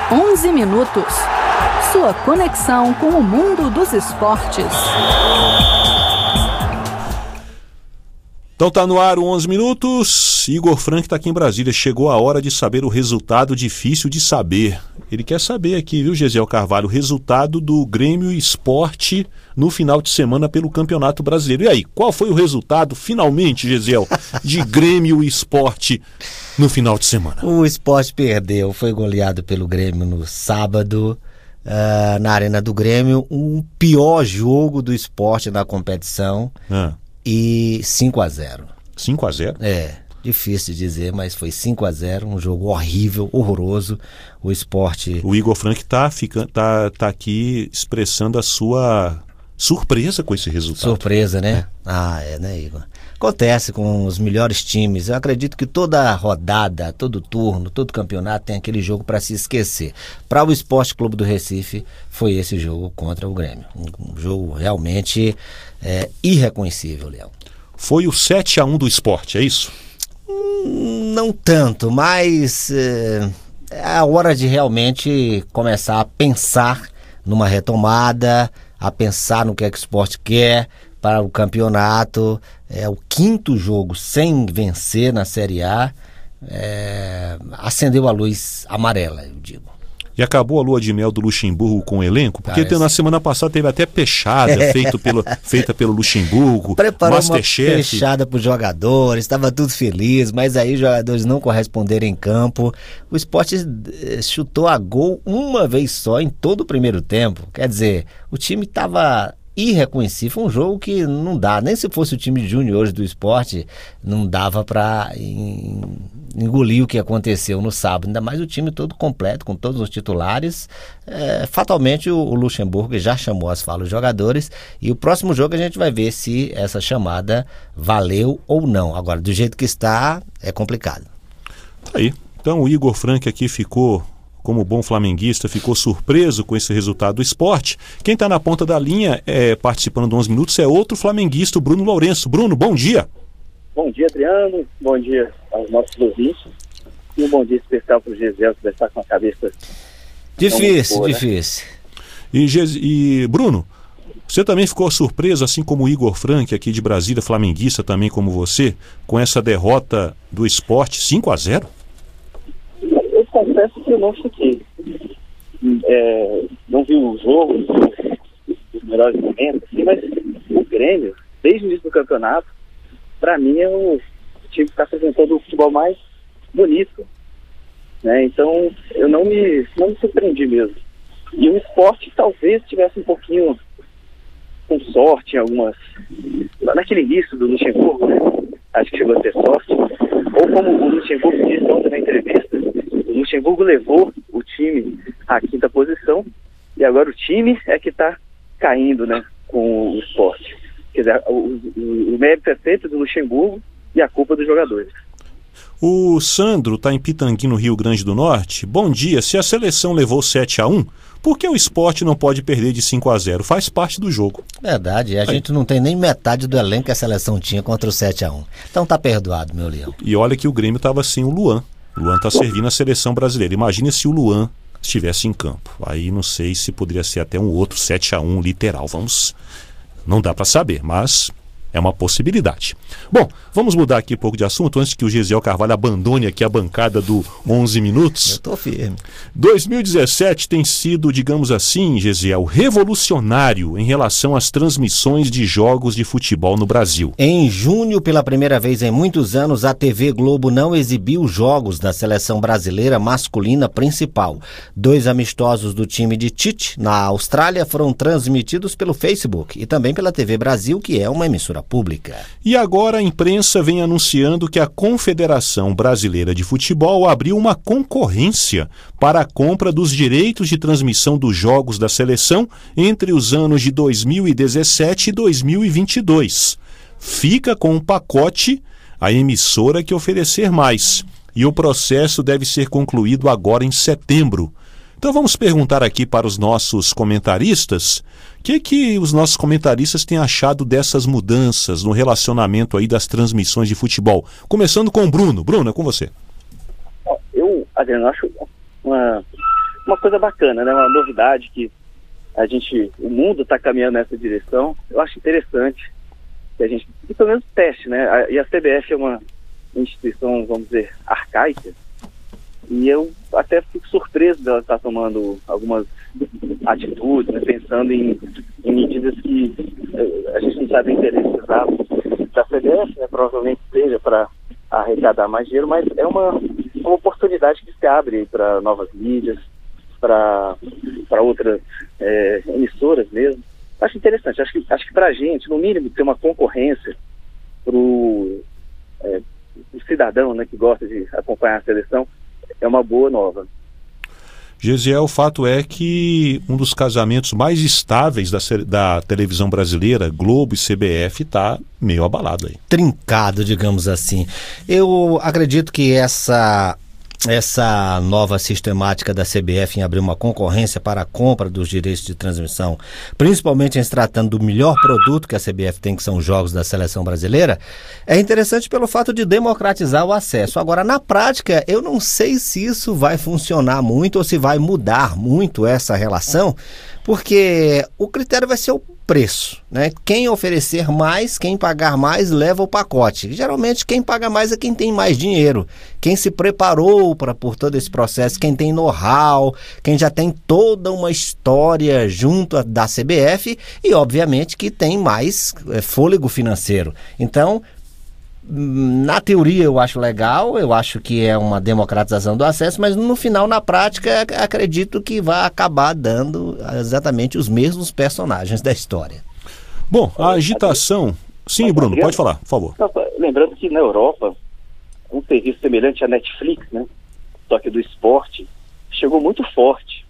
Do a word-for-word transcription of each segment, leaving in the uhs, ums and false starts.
onze minutos. Sua conexão com o mundo dos esportes. Então tá no ar o onze minutos. Igor Frank está aqui em Brasília. Chegou a hora de saber o resultado difícil de saber. Ele quer saber aqui, viu, Gesiel Carvalho, o resultado do Grêmio Sport no final de semana pelo Campeonato Brasileiro. E aí, qual foi o resultado, finalmente, Gesiel, de Grêmio Sport no final de semana? O Sport perdeu, foi goleado pelo Grêmio no sábado, uh, na Arena do Grêmio. Um pior jogo do Sport na competição. Ah. E cinco a zero. cinco a zero? É, difícil de dizer, mas foi cinco a zero, um jogo horrível, horroroso. O Sport... O Igor Frank tá, fica, tá, tá aqui expressando a sua surpresa com esse resultado. Surpresa, né? É. Ah, é, né, Igor? Acontece com os melhores times. Eu acredito que toda rodada, todo turno, todo campeonato tem aquele jogo para se esquecer. Para o Esporte Clube do Recife, foi esse jogo contra o Grêmio. Um, um jogo realmente é, irreconhecível, Léo. Foi o sete a um do Sport, é isso? Hum, não tanto, mas é, é a hora de realmente começar a pensar numa retomada, a pensar no que é que o Sport quer para o campeonato. É o quinto jogo sem vencer na Série A. É, acendeu a luz amarela, eu digo. E acabou a lua de mel do Luxemburgo com o elenco? Porque Parece... na semana passada teve até peixada é. feito pelo, feita pelo Luxemburgo, preparou Masterchef. Uma peixada para os jogadores, estava tudo feliz, mas aí os jogadores não corresponderam em campo. O Sport chutou a gol uma vez só em todo o primeiro tempo. Quer dizer, o time estava irreconhecível. Foi um jogo que não dá, nem se fosse o time de juniores do Sport, não dava para engolir o que aconteceu no sábado, ainda mais o time todo completo, com todos os titulares. É, fatalmente o, o Luxemburgo já chamou as falas dos jogadores, e o próximo jogo a gente vai ver se essa chamada valeu ou não. Agora, do jeito que está, é complicado. Aí, então o Igor Frank aqui ficou, como bom flamenguista, ficou surpreso com esse resultado do Sport. Quem está na ponta da linha, é, participando do onze minutos, é outro flamenguista, o Bruno Lourenço. Bruno, bom dia. Bom dia, Adriano. Bom dia aos nossos ouvintes. E um bom dia especial para o Gesiel, que vai estar com a cabeça... Difícil, boa, difícil. Né? E, e, Bruno, você também ficou surpreso, assim como o Igor Frank, aqui de Brasília, flamenguista também como você, com essa derrota do Sport cinco a zero? Eu confesso que eu não fiquei. É, não vi o jogo, os melhores momentos, assim, mas o Grêmio, desde o início do campeonato, para mim é o time que está apresentando o futebol mais bonito, né? Então eu não me, não me surpreendi mesmo. E o Sport talvez tivesse um pouquinho com sorte em algumas... Naquele início do Luxemburgo, né? Acho que chegou a ter sorte. Ou como o Luxemburgo disse ontem na entrevista, o Luxemburgo levou o time à quinta posição e agora o time é que está caindo, né, com o Sport. Quer dizer, o, o, o mérito é sempre do Luxemburgo e a culpa dos jogadores. O Sandro está em Pitangui, no Rio Grande do Norte. Bom dia. Se a seleção levou sete a um, por que o Sport não pode perder de cinco a zero? Faz parte do jogo. Verdade. A Aí. gente não tem nem metade do elenco que a seleção tinha contra o sete a um. Então tá perdoado, meu leão. E olha que o Grêmio estava sem o Luan. O Luan está servindo a seleção brasileira. Imagina se o Luan estivesse em campo. Aí não sei se poderia ser até um outro sete a um literal. Vamos... Não dá para saber, mas é uma possibilidade. Bom, vamos mudar aqui um pouco de assunto antes que o Gesiel Carvalho abandone aqui a bancada do onze minutos. Eu tô firme. dois mil e dezessete tem sido, digamos assim, Gesiel, revolucionário em relação às transmissões de jogos de futebol no Brasil. Em junho, pela primeira vez em muitos anos, a T V Globo não exibiu jogos da seleção brasileira masculina principal. Dois amistosos do time de Tite, na Austrália, foram transmitidos pelo Facebook e também pela T V Brasil, que é uma emissora pública. E agora a imprensa vem anunciando que a Confederação Brasileira de Futebol abriu uma concorrência para a compra dos direitos de transmissão dos jogos da seleção entre os anos de dois mil e dezessete e dois mil e vinte e dois. Fica com um pacote a emissora que oferecer mais. E o processo deve ser concluído agora em setembro. Então vamos perguntar aqui para os nossos comentaristas o que, que os nossos comentaristas têm achado dessas mudanças no relacionamento aí das transmissões de futebol. Começando com o Bruno. Bruno, é com você. Eu, Adriano, acho uma, uma coisa coisa bacana, né? Uma novidade que a gente, o mundo está caminhando nessa direção. Eu acho interessante que a gente, e pelo menos teste, né? A, e a C B F é uma instituição, vamos dizer, arcaica, e eu até fico surpreso dela estar tomando algumas atitudes, né? Pensando em, em medidas que eh, a gente não sabe o interesse exato da C B F, né? Provavelmente seja para arrecadar mais dinheiro, mas é uma, uma oportunidade que se abre para novas mídias, para para outras é, emissoras mesmo. Acho interessante, acho que, acho que para a gente, no mínimo, ter uma concorrência para o é, cidadão, né, que gosta de acompanhar a seleção, é uma boa nova. Gesiel, o fato é que um dos casamentos mais estáveis da, da televisão brasileira, Globo e C B F, está meio abalado aí. Trincado, digamos assim. Eu acredito que essa... Essa nova sistemática da C B F em abrir uma concorrência para a compra dos direitos de transmissão, principalmente em se tratando do melhor produto que a C B F tem, que são os jogos da seleção brasileira, é interessante pelo fato de democratizar o acesso. Agora, na prática, eu não sei se isso vai funcionar muito ou se vai mudar muito essa relação, porque o critério vai ser o preço, né? Quem oferecer mais, quem pagar mais, leva o pacote. Geralmente quem paga mais é quem tem mais dinheiro, quem se preparou para por todo esse processo, quem tem know-how, quem já tem toda uma história junto a, da C B F e obviamente que tem mais é, fôlego financeiro. Então, na teoria eu acho legal, eu acho que é uma democratização do acesso, mas no final, na prática, acredito que vai acabar dando exatamente os mesmos personagens da história. Bom, a agitação... Sim, Bruno, pode falar, por favor. Lembrando que na Europa, um serviço semelhante à Netflix, né, só que do esporte, chegou muito forte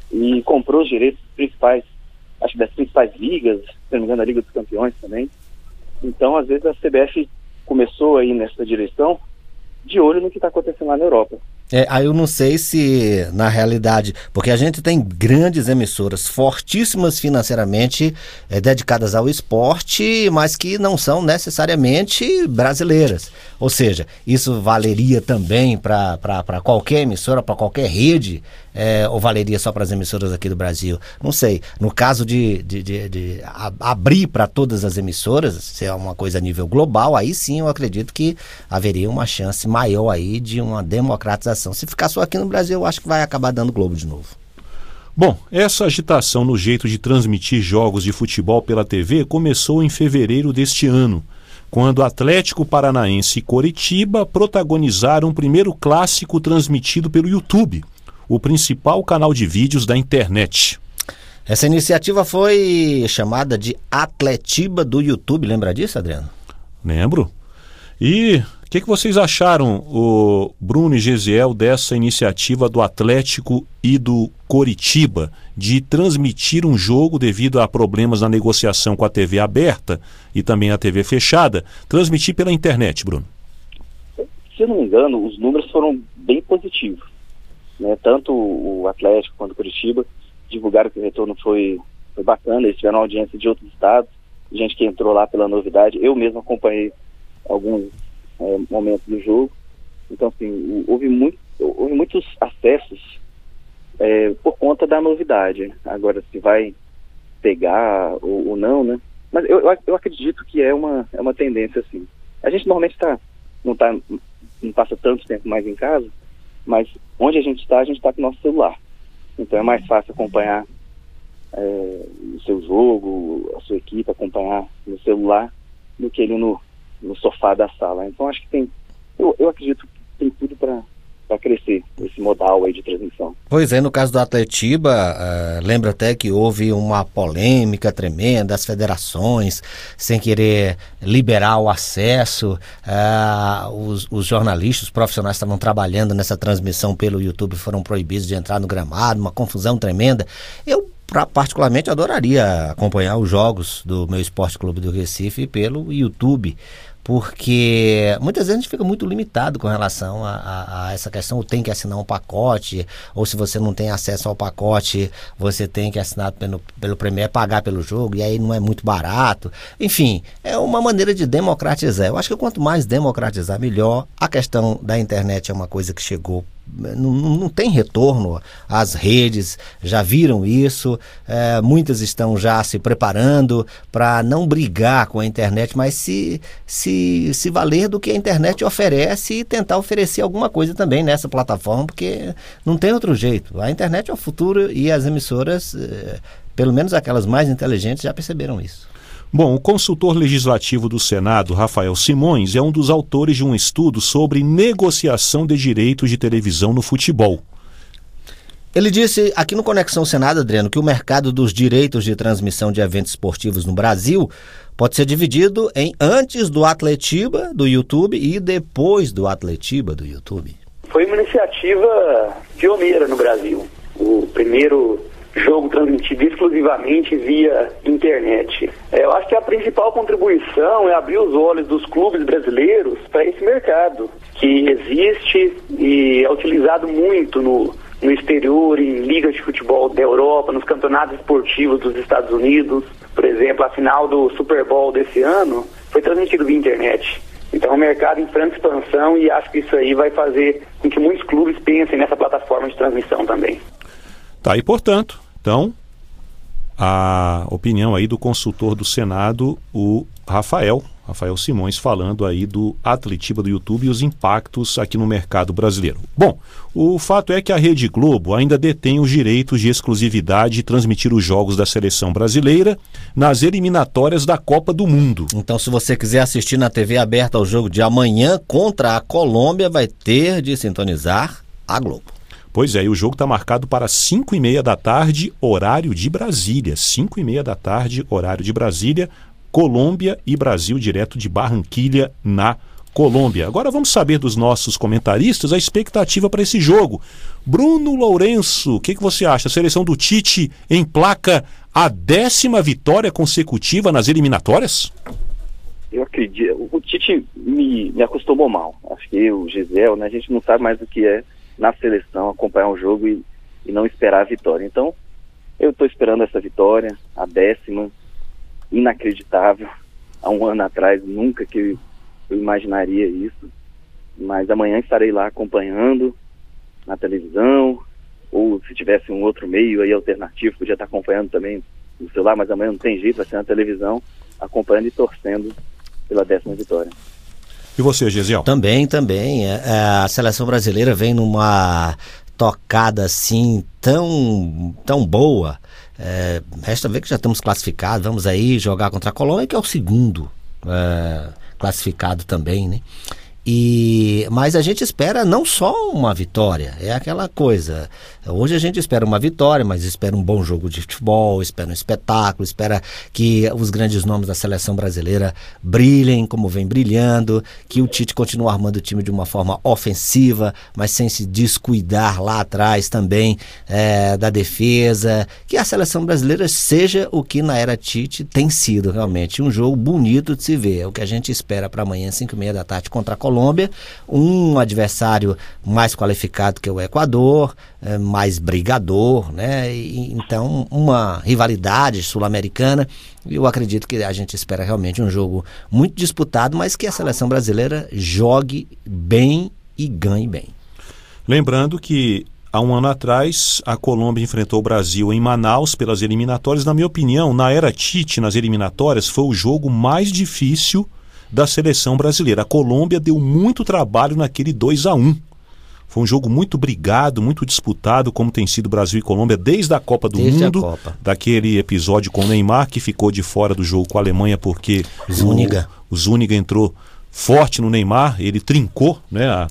e comprou os direitos principais, acho que das principais ligas, se não me engano, a Liga dos Campeões também. Então, às vezes, a C B F começou aí nessa direção, de olho no que está acontecendo lá na Europa. É, aí eu não sei se, na realidade, porque a gente tem grandes emissoras, fortíssimas financeiramente, é, dedicadas ao esporte, mas que não são necessariamente brasileiras. Ou seja, isso valeria também para qualquer emissora, para qualquer rede, é, ou valeria só para as emissoras aqui do Brasil? Não sei. No caso de, de, de, de abrir para todas as emissoras, se é uma coisa a nível global, aí sim eu acredito que haveria uma chance maior aí de uma democratização. Se ficar só aqui no Brasil, eu acho que vai acabar dando Globo de novo. Bom, essa agitação no jeito de transmitir jogos de futebol pela T V começou em fevereiro deste ano, quando Atlético Paranaense e Coritiba protagonizaram o primeiro clássico transmitido pelo YouTube, o principal canal de vídeos da internet. Essa iniciativa foi chamada de Atletiba do YouTube, lembra disso, Adriano? Lembro. E o que, que vocês acharam, o Bruno e Gesiel, dessa iniciativa do Atlético e do Coritiba de transmitir um jogo devido a problemas na negociação com a T V aberta e também a T V fechada, transmitir pela internet, Bruno? Se eu não me engano, os números foram bem positivos, né? Tanto o Atlético quanto o Coritiba divulgaram que o retorno foi, foi bacana, eles tiveram audiência de outros estados, gente que entrou lá pela novidade. Eu mesmo acompanhei alguns é, momentos do jogo. Então, assim, houve, muito, houve muitos acessos é, por conta da novidade. Agora, se vai pegar ou, ou não, né? Mas eu, eu acredito que é uma, é uma tendência, assim. A gente normalmente tá, não, tá, não passa tanto tempo mais em casa, mas onde a gente está, a gente está com o nosso celular. Então é mais fácil acompanhar é, o seu jogo, a sua equipe, acompanhar no celular, do que ele no, no sofá da sala. Então acho que tem, eu, eu acredito que tem tudo para para crescer esse modal aí de transmissão. Pois é, no caso do Atletiba, uh, lembro até que houve uma polêmica tremenda, as federações sem querer liberar o acesso, uh, os, os jornalistas, os profissionais estavam trabalhando nessa transmissão pelo YouTube, foram proibidos de entrar no gramado, uma confusão tremenda. Eu Pra, particularmente adoraria acompanhar os jogos do meu Esporte Clube do Recife pelo YouTube, porque muitas vezes a gente fica muito limitado com relação a, a, a essa questão, tem que assinar um pacote, ou se você não tem acesso ao pacote, você tem que assinar pelo, pelo Premier, pagar pelo jogo, e aí não é muito barato. Enfim, é uma maneira de democratizar. Eu acho que quanto mais democratizar, melhor. A questão da internet é uma coisa que chegou não, não tem retorno. As redes já viram isso, é, muitas estão já se preparando para não brigar com a internet, mas se, se, se valer do que a internet oferece e tentar oferecer alguma coisa também nessa plataforma, porque não tem outro jeito. A internet é o futuro e as emissoras, é, pelo menos aquelas mais inteligentes, já perceberam isso. Bom, o consultor legislativo do Senado, Rafael Simões, é um dos autores de um estudo sobre negociação de direitos de televisão no futebol. Ele disse aqui no Conexão Senado, Adriano, que o mercado dos direitos de transmissão de eventos esportivos no Brasil pode ser dividido em antes do Atletiba do YouTube e depois do Atletiba do YouTube. Foi uma iniciativa pioneira no Brasil. O primeiro jogo transmitido exclusivamente via internet. É, eu acho que a principal contribuição é abrir os olhos dos clubes brasileiros para esse mercado, que existe e é utilizado muito no, no exterior, em ligas de futebol da Europa, nos campeonatos esportivos dos Estados Unidos. Por exemplo, a final do Super Bowl desse ano foi transmitido via internet. Então, o mercado em franca expansão, e acho que isso aí vai fazer com que muitos clubes pensem nessa plataforma de transmissão também. Tá, e portanto, então, a opinião aí do consultor do Senado, o Rafael, Rafael Simões, falando aí do Atletiba do YouTube e os impactos aqui no mercado brasileiro. Bom, o fato é que a Rede Globo ainda detém os direitos de exclusividade de transmitir os jogos da seleção brasileira nas eliminatórias da Copa do Mundo. Então, se você quiser assistir na T V aberta o jogo de amanhã contra a Colômbia, vai ter de sintonizar a Globo. Pois é, e o jogo está marcado para cinco e meia da tarde, horário de Brasília. cinco e meia da tarde, horário de Brasília, Colômbia e Brasil, direto de Barranquilha, na Colômbia. Agora vamos saber dos nossos comentaristas a expectativa para esse jogo. Bruno Lourenço, o que, que você acha? A seleção do Tite emplaca a décima vitória consecutiva nas eliminatórias? Eu acredito. O Tite me, me acostumou mal. Acho que eu, o Gisele, né, a gente não sabe mais o que é na seleção acompanhar um jogo e, e não esperar a vitória. Então, eu estou esperando essa vitória, a décima, inacreditável. Há um ano atrás, nunca que eu, eu imaginaria isso. Mas amanhã estarei lá acompanhando na televisão, ou se tivesse um outro meio aí alternativo, podia estar acompanhando também no celular, mas amanhã não tem jeito, vai ser na televisão, acompanhando e torcendo pela décima vitória. E você, Gesiel? Também, também. É, a seleção brasileira vem numa tocada assim tão, tão boa. É, resta ver que já estamos classificados, vamos aí jogar contra a Colômbia, que é o segundo é, classificado também, né? E, mas a gente espera não só uma vitória, é aquela coisa. Hoje a gente espera uma vitória, mas espera um bom jogo de futebol, espera um espetáculo, espera que os grandes nomes da seleção brasileira brilhem como vem brilhando, que o Tite continue armando o time de uma forma ofensiva, mas sem se descuidar lá atrás também é, da defesa, que a seleção brasileira seja o que na era Tite tem sido realmente, um jogo bonito de se ver. É o que a gente espera para amanhã, cinco e meia da tarde, contra a Colômbia, um adversário mais qualificado que o Equador, é, mais brigador, né? E, então, uma rivalidade sul-americana. Eu acredito que a gente espera realmente um jogo muito disputado, mas que a seleção brasileira jogue bem e ganhe bem. Lembrando que há um ano atrás, a Colômbia enfrentou o Brasil em Manaus pelas eliminatórias. Na minha opinião, na era Tite, nas eliminatórias, foi o jogo mais difícil da seleção brasileira. A Colômbia deu muito trabalho naquele dois a um. Foi um jogo muito brigado, muito disputado, como tem sido Brasil e Colômbia desde a Copa do Desde Mundo, a Copa. daquele episódio com o Neymar, que ficou de fora do jogo com a Alemanha porque Zúñiga. o, o Zúñiga entrou forte no Neymar, ele trincou, né? A,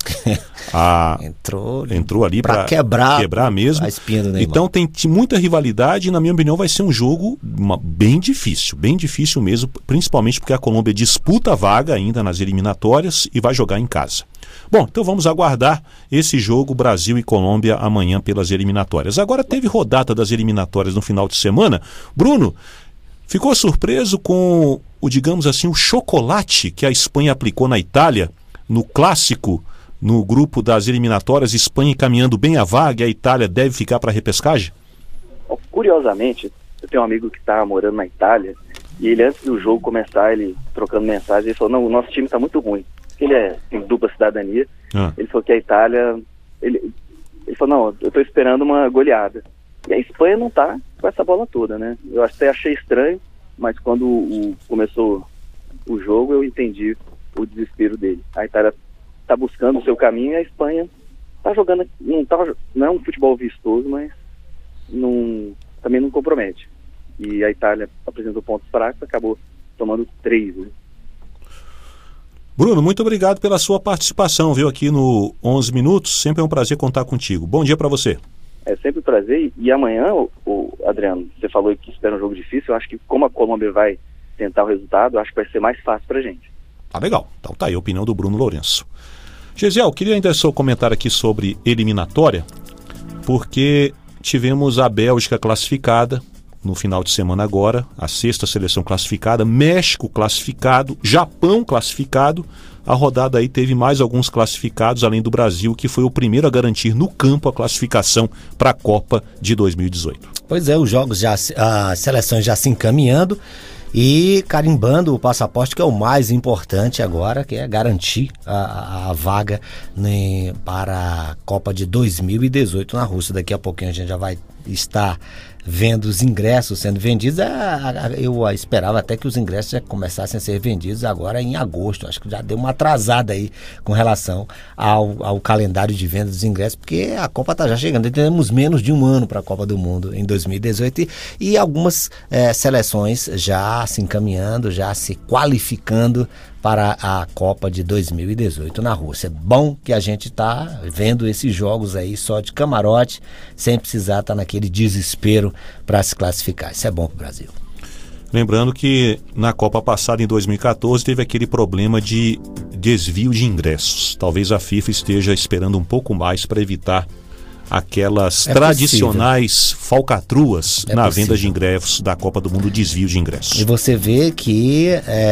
a, entrou, entrou ali para quebrar, quebrar mesmo. A espinha do Neymar. Então tem muita rivalidade e, na minha opinião, vai ser um jogo uma, bem difícil, bem difícil mesmo, principalmente porque a Colômbia disputa a vaga ainda nas eliminatórias e vai jogar em casa. Bom, então vamos aguardar esse jogo Brasil e Colômbia amanhã pelas eliminatórias. Agora teve rodada das eliminatórias no final de semana. Bruno, ficou surpreso com o, digamos assim, o chocolate que a Espanha aplicou na Itália, no clássico, no grupo das eliminatórias, Espanha encaminhando bem a vaga e a Itália deve ficar para a repescagem? Curiosamente, eu tenho um amigo que está morando na Itália, e ele, antes do jogo começar, ele trocando mensagem, ele falou, não, o nosso time está muito ruim. Ele é, tem dupla cidadania, ah. Ele falou que a Itália, ele, Ele falou, não, eu estou esperando uma goleada. E a Espanha não está com essa bola toda, né? Eu até achei estranho, mas quando o, começou o jogo eu entendi o desespero dele. A Itália está buscando o seu caminho e a Espanha está jogando, não, tá, não é um futebol vistoso, mas não, também não compromete. E a Itália apresentou pontos fracos, acabou tomando três, né? Bruno, muito obrigado pela sua participação, viu, aqui no onze Minutos. Sempre é um prazer contar contigo. Bom dia para você. É sempre um prazer. E amanhã, o, o Adriano, você falou que espera um jogo difícil. Eu acho que como a Colômbia vai tentar o resultado, eu acho que vai ser mais fácil pra gente. Tá legal. Então tá aí a opinião do Bruno Lourenço. Gesiel, queria ainda só comentar aqui sobre eliminatória, porque tivemos a Bélgica classificada no final de semana agora, a sexta seleção classificada, México classificado, Japão classificado. A rodada aí teve mais alguns classificados, além do Brasil, que foi o primeiro a garantir no campo a classificação para a Copa de dois mil e dezoito. Pois é, os jogos já, as seleções já se encaminhando e carimbando o passaporte, que é o mais importante agora, que é garantir a, a vaga, né, para a Copa de dois mil e dezoito na Rússia. Daqui a pouquinho a gente já vai estar vendo os ingressos sendo vendidos. Eu esperava até que os ingressos já começassem a ser vendidos agora em agosto. Acho que já deu uma atrasada aí com relação ao, ao calendário de venda dos ingressos, porque a Copa está já chegando. Temos menos de um ano para a Copa do Mundo em dois mil e dezoito e, e algumas é, seleções já se encaminhando, já se qualificando para a Copa de dois mil e dezoito na Rússia. É bom que a gente está vendo esses jogos aí só de camarote, sem precisar estar naquele desespero para se classificar. Isso é bom para o Brasil. Lembrando que na Copa passada, em dois mil e catorze, teve aquele problema de desvio de ingressos. Talvez a FIFA esteja esperando um pouco mais para evitar aquelas é tradicionais possível. falcatruas é na possível. venda de ingressos da Copa do Mundo, desvio de ingressos. E você vê que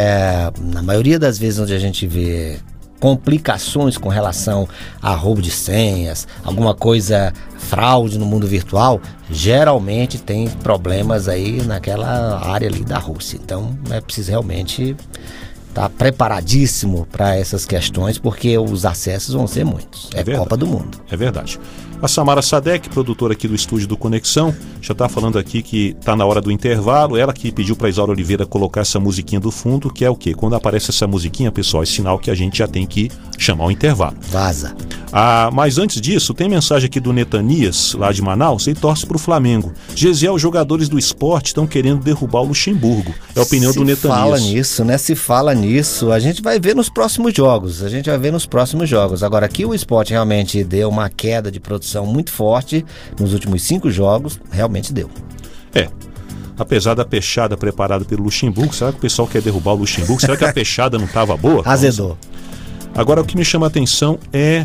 é, na maioria das vezes onde a gente vê complicações com relação a roubo de senhas, alguma coisa, fraude no mundo virtual, geralmente tem problemas aí naquela área ali da Rússia. Então é preciso realmente estar preparadíssimo para essas questões, porque os acessos vão ser muitos. É, é Copa do Mundo. É verdade. A Samara Sadek, produtora aqui do estúdio do Conexão, já está falando aqui que está na hora do intervalo. Ela que pediu para a Isaura Oliveira colocar essa musiquinha do fundo, que é o quê? Quando aparece essa musiquinha, pessoal, é sinal que a gente já tem que chamar o intervalo. Vaza. Ah, mas antes disso, tem mensagem aqui do Netanias, lá de Manaus, e torce para o Flamengo. Gesiel, os jogadores do esporte estão querendo derrubar o Luxemburgo. É a opinião Se do Netanias. Se fala nisso, né? Se fala nisso. A gente vai ver nos próximos jogos. A gente vai ver nos próximos jogos. Agora, aqui o esporte realmente deu uma queda de produção muito forte nos últimos cinco jogos, realmente deu. É, apesar da peixada preparada pelo Luxemburgo, será que o pessoal quer derrubar o Luxemburgo? Será que a peixada não estava boa? Azedou. Agora, o que me chama a atenção é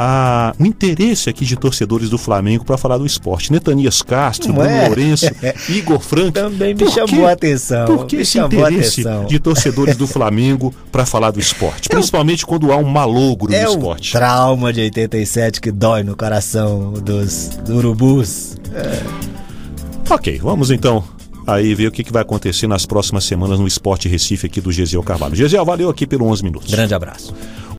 a, o interesse aqui de torcedores do Flamengo para falar do esporte. Netanias Castro, Bruno é? Lourenço, Igor Frank. Também me chamou a atenção. Por que me esse interesse de torcedores do Flamengo para falar do esporte? Principalmente quando há um malogro é no esporte. É o trauma de oitenta e sete que dói no coração dos urubus. É. Ok, vamos então aí ver o que, que vai acontecer nas próximas semanas no Esporte Recife aqui do Gesiel Carvalho. Gesiel, valeu aqui pelo onze Minutos. Grande abraço.